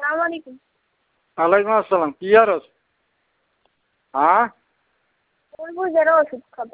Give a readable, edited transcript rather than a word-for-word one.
আসসালামাইকুম। ওয়ালাইকুম আসসালাম, কি আর হ্যাঁ ওই বুঝেরও ওষুধ খাবো।